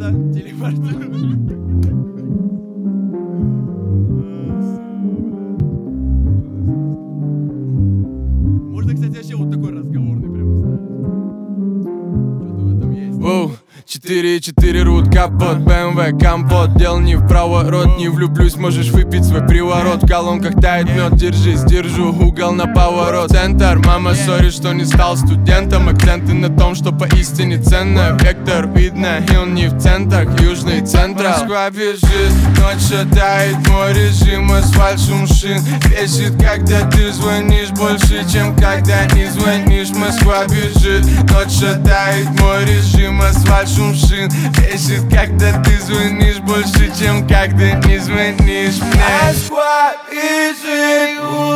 телепорта. Можно, кстати, вообще вот такой разговорный прям ставить. Что-то в этом есть. Воу, 4,4 рут, капот, BMW, компот. Дел не в проворот, не влюблюсь, можешь выпить свой приворот. В колонках тает мед, держись, держу угол на поворот. Центр, мама, сори, что не стал студентом. Акценты на том, что поистине ценно. Вектор видно, и он не в центрах, южный централ. Москва бежит, ночь шатает, мой режим, асфальт, шум шин. Бесит, когда ты звонишь больше, чем когда не звонишь. Москва бежит, ночь шатает, мой режим, асфальт, шум шин. Бесит, когда ты звонишь больше, чем когда не звонишь мне. Москва бежит,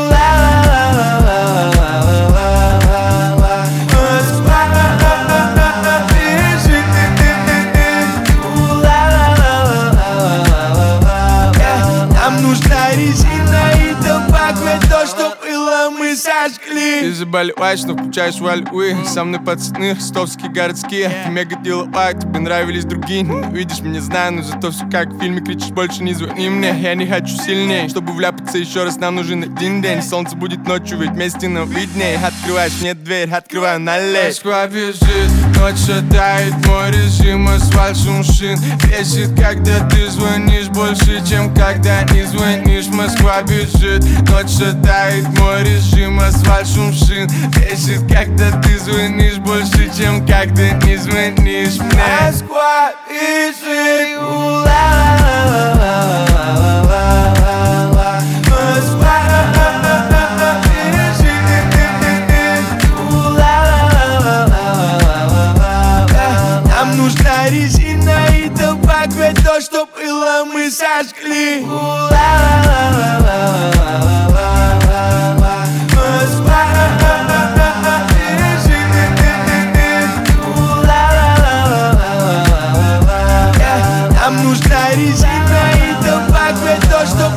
нам нужна резина и табак, ведь то, что было, мы сожгли. Ты заболеваешь, но включаешь вальвы. Со мной пацаны, ростовские городские. Ты мега деловая, тебе нравились другие. Видишь, меня знаю, но зато все как в фильме. Кричишь, больше не звони мне. Я не хочу сильнее, чтобы вляпаться еще раз, нам нужен один день. Солнце будет ночью, ведь вместе нам виднее. Открываешь мне дверь, открываю налей. Москва бежит, ночь шатает, мой режим, асфальт, шум шин. Бесит, когда ты звонишь больше, чем когда не звонишь. Москва бежит, ночь шатает, мой режим, асфальт, шум шин. Бесит, когда ты звонишь больше, чем когда не звонишь мне. Москва бежит, нам нужна резина и табак, ведь то, что было, мы сожгли. Нам нужна резина и табак, ведь то, что